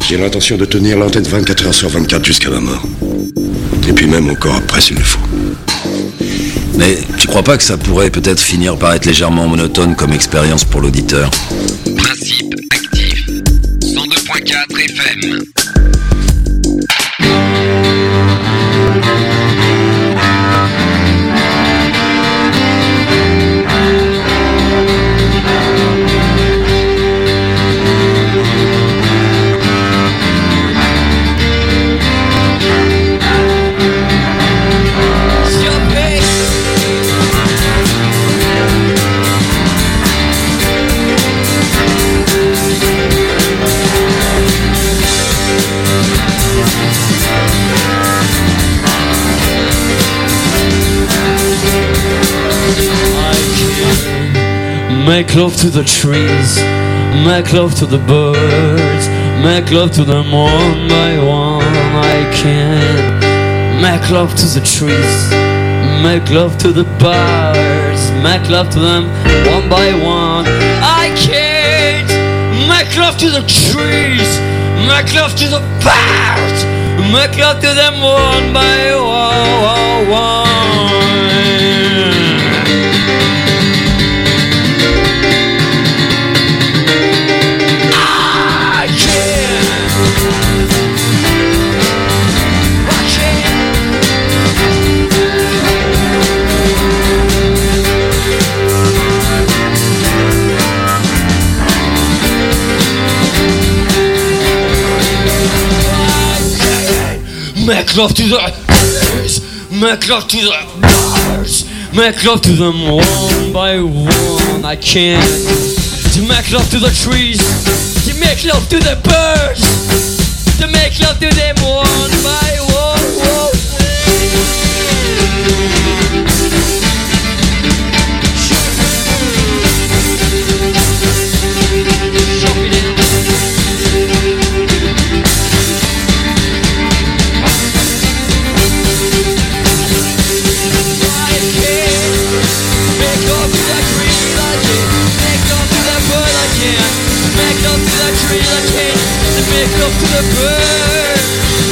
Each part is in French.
J'ai l'intention de tenir l'entête 24 heures sur 24 jusqu'à ma mort. Et puis même encore après s'il le faut. Mais tu crois pas que ça pourrait peut-être finir par être légèrement monotone comme expérience pour l'auditeur? Principe actif. 102.4 FM. Make love to the trees, make love to the birds, make love to them one by one. I can make love to the trees, make love to the birds, make love to them one by one. I can't make love to the trees, make love to the birds, make love to them one by one. Make love to the trees, make love to the birds, make love to them one by one. I can't to make love to the trees, to make love to the birds, to make love to them one by one. Make love to the bird.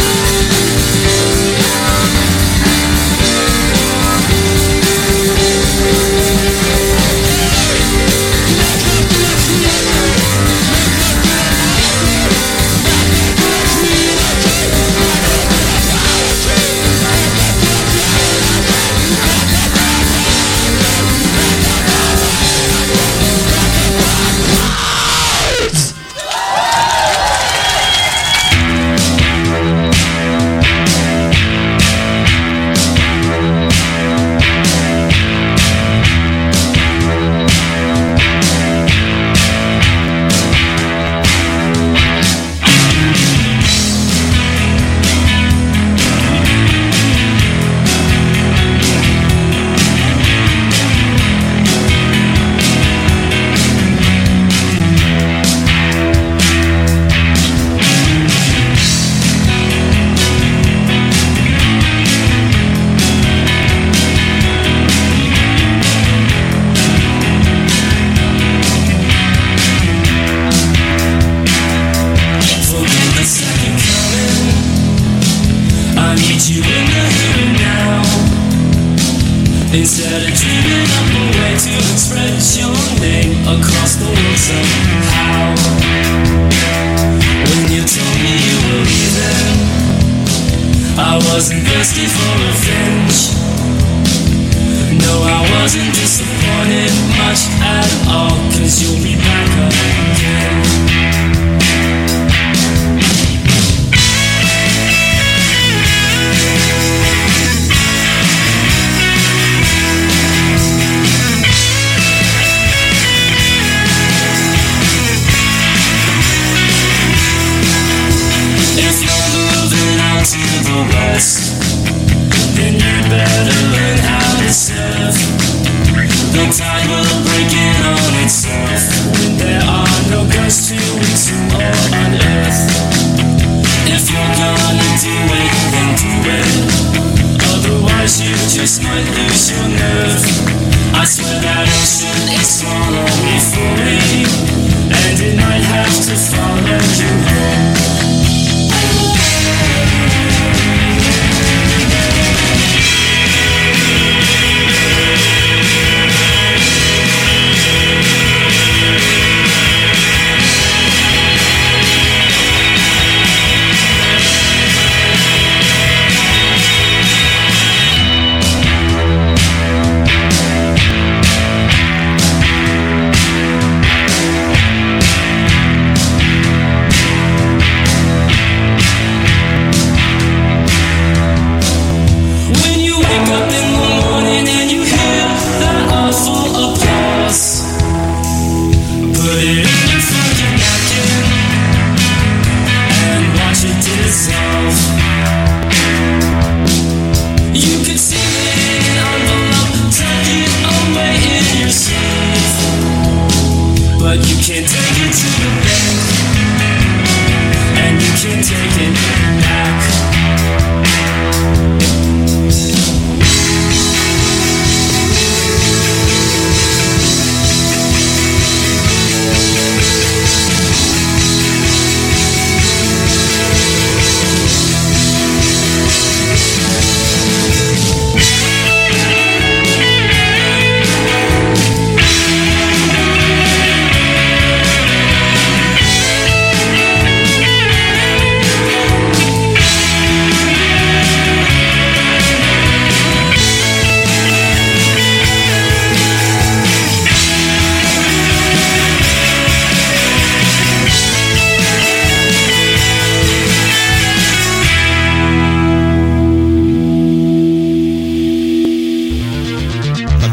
Instead of dreaming up a way to express your name across the world somehow. When you told me you were leaving, I wasn't thirsty for revenge. No, I wasn't disappointed much at all, 'cause you'll be back again. To the west, then you better learn how to surf. The tide will break in on itself when there are no ghosts to exhume or unearth. If you're gonna do it, then do it. Otherwise you just might lose your nerve. I swear that ocean is strong only for me, and it might have to follow you home.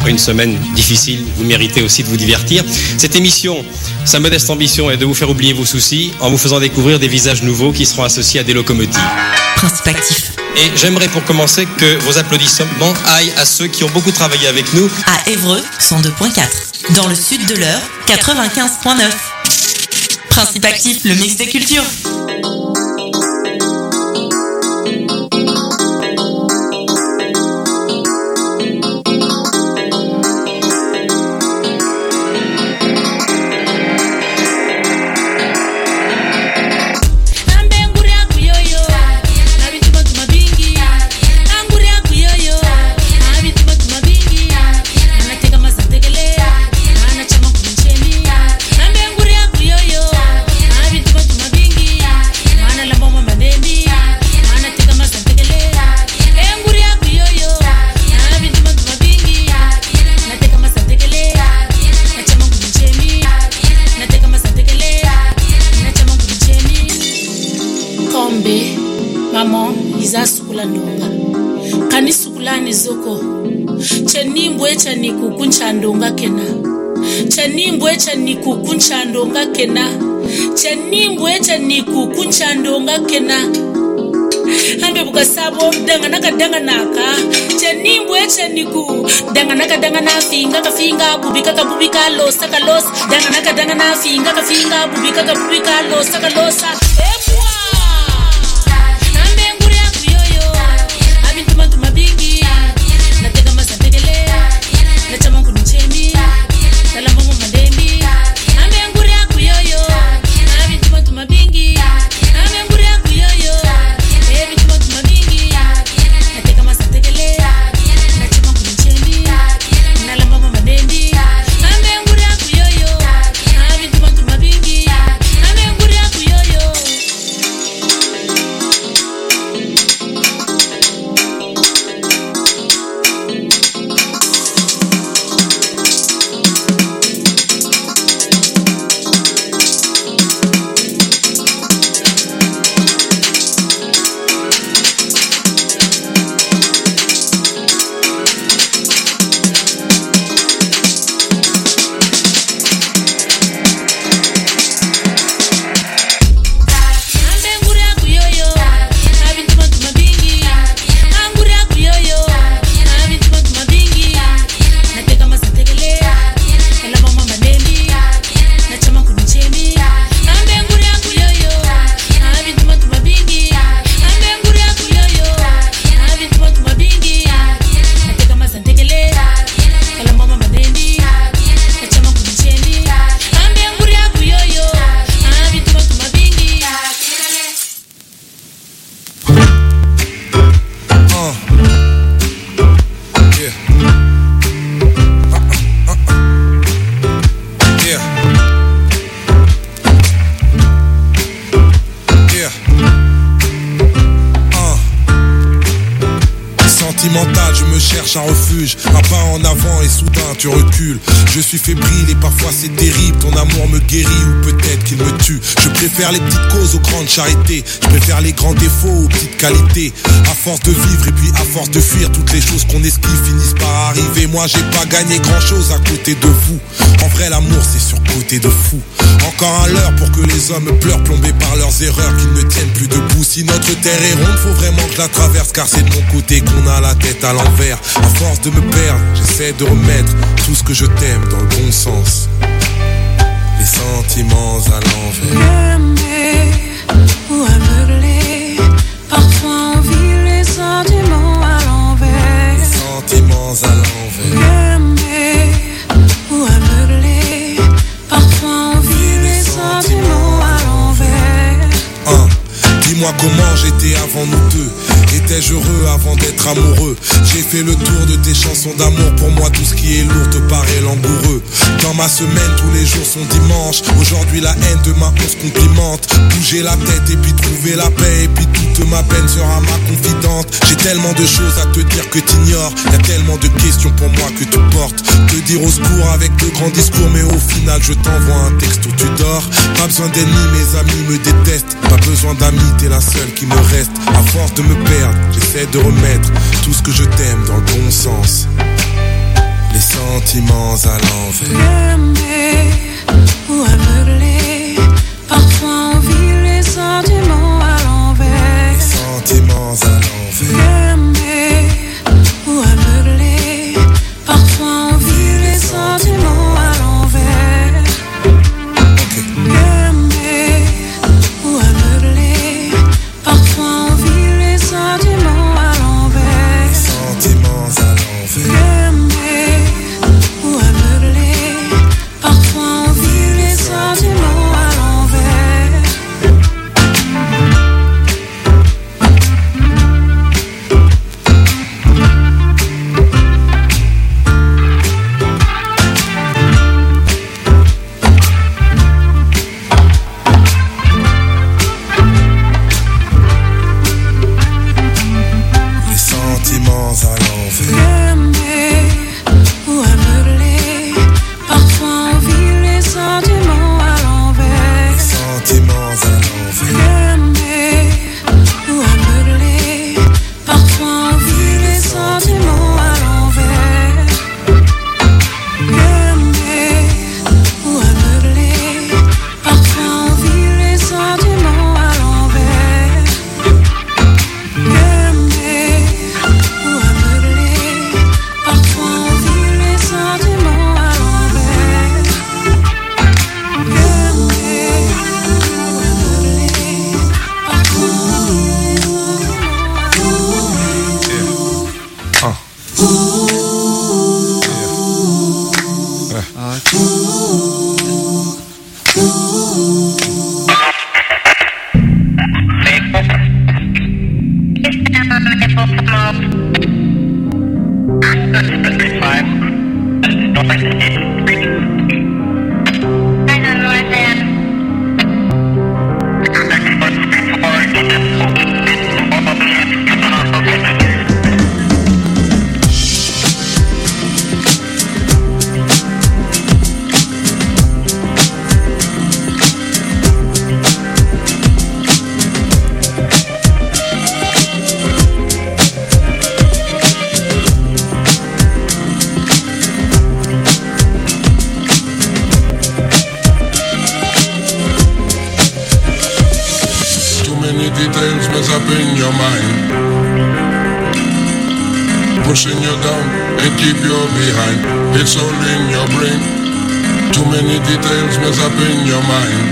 après une semaine difficile, vous méritez aussi de vous divertir. Cette émission, sa modeste ambition est de vous faire oublier vos soucis en vous faisant découvrir des visages nouveaux qui seront associés à des locomotives. Principe actif. Et j'aimerais pour commencer que vos applaudissements aillent à ceux qui ont beaucoup travaillé avec nous. À Évreux, 102.4. Dans le sud de l'Eure, 95.9. Principe actif, le mix des cultures. Chandonga kena chanimbwe chaniku kunchandonga kena ambe bukasabo danga naka chanimbwe chaniku danga na finga ka finga bubika losa danga na finga ka finga bubika losa epwa ambe nguri akuyoyo abintu mabingi nateka masantekele nachama kunichemi salama mandembi ambe nguri akuyoyo abintu mabingi ambe nguri akuyoyo ebintu mabingi nateka masantekele nachama kunichemi salama mandembi ambe nguri akuyoyo abintu mabingi ambe nguri akuyoyo. Un refuge, un pas en avant et soudain tu recules. Je suis fébrile et parfois c'est terrible. Ton amour me guérit ou peut-être qu'il me tue. Je préfère les petites causes aux grandes charités. Je préfère les grands défauts aux petites qualités. À force de vivre et puis à force de fuir, toutes les choses qu'on esquive finissent par arriver. Moi j'ai pas gagné grand chose à côté de vous. En vrai l'amour c'est surcoté de fou. Encore un leurre pour que les hommes pleurent, plombés par leurs erreurs, qu'ils ne tiennent plus debout. Si notre terre est ronde, faut vraiment que je la traverse, car c'est de mon côté qu'on a la tête à l'envers. À force de me perdre, j'essaie de remettre tout ce que je t'aime dans le bon sens. Les sentiments à l'envers. Aimer ou aveugler, parfois on vit les sentiments à l'envers. Les sentiments à l'envers. Aimer ou aveugler, parfois on vit les sentiments à l'envers. Dis-moi comment j'étais avant nous deux. Étais-je heureux avant d'être amoureux? J'ai fait le tour de tes chansons d'amour. Pour moi tout ce qui est lourd te paraît langoureux. Dans ma semaine tous les jours sont dimanche. Aujourd'hui la haine, demain on se complimente. Bouger la tête et puis trouver la paix. Et puis toute ma peine sera ma confidente. J'ai tellement de choses à te dire que t'ignores. Y'a tellement de questions pour moi que tu portes. Te dire au secours avec de grands discours. Mais au final je t'envoie un texte où tu dors. Pas besoin d'ennemis, mes amis me détestent. Pas besoin d'amis, t'es la seule qui me reste. À force de me perdre, j'essaie de remettre tout ce que je t'aime dans le bon sens. Les sentiments à l'envers. Aimé ou aveuglé, parfois on vit les sentiments à l'envers. Sentiments à l'envers. Aimé ou aveuglé, parfois on vit les sentiments à l'envers. Aimé ou aveuglé, parfois on vit les sentiments à l'envers. Sentiments à l'envers. Pushing you down and keep you behind. It's all in your brain. Too many details mess up in your mind.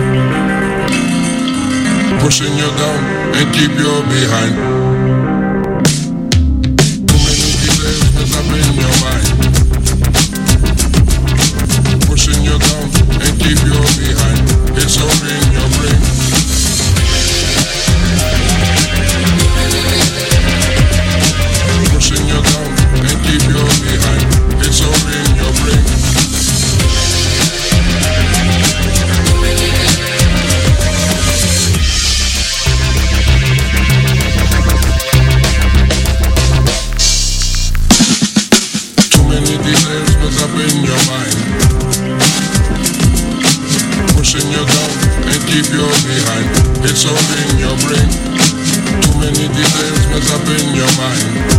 Pushing you down and keep you behind. Too many details mess up in your mind. Pushing you down and keep you behind. It's all in your brain. Pushing you down and keep you behind. It's all in your brain. Too many details mess up in your mind. Pushing you down and keep you behind. It's all in your brain. Too many details mess up in your mind.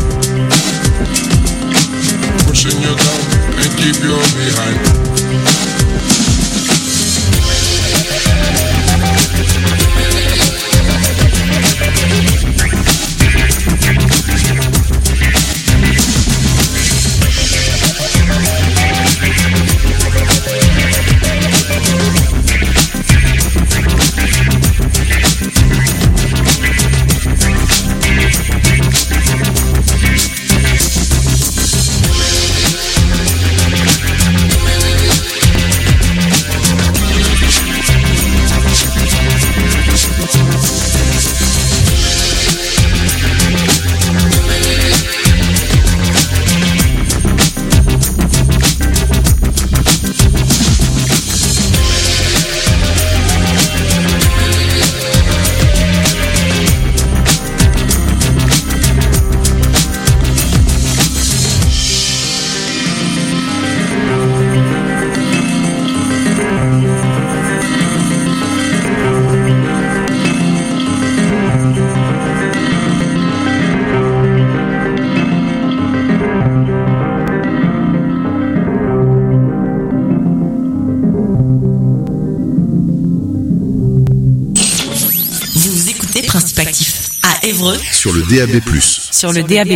Pushing you down and keep you behind. Évreux. Sur le DAB+. Sur le DAB+.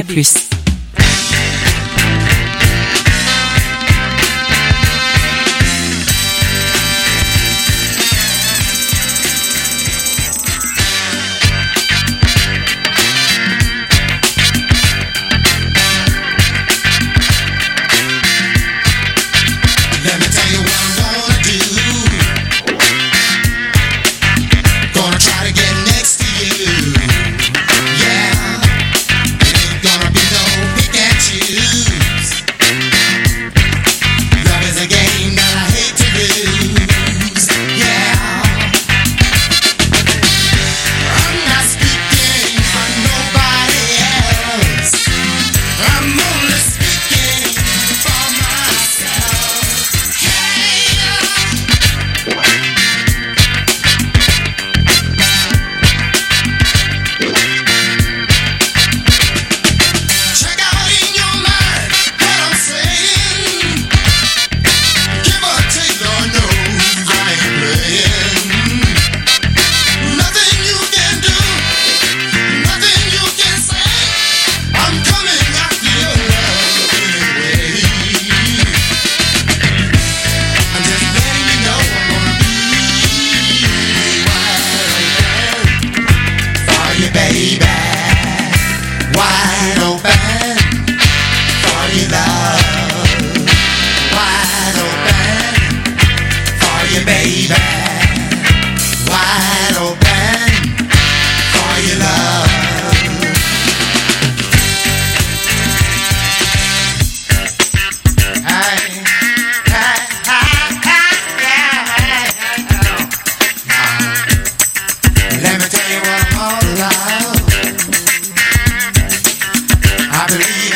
I believe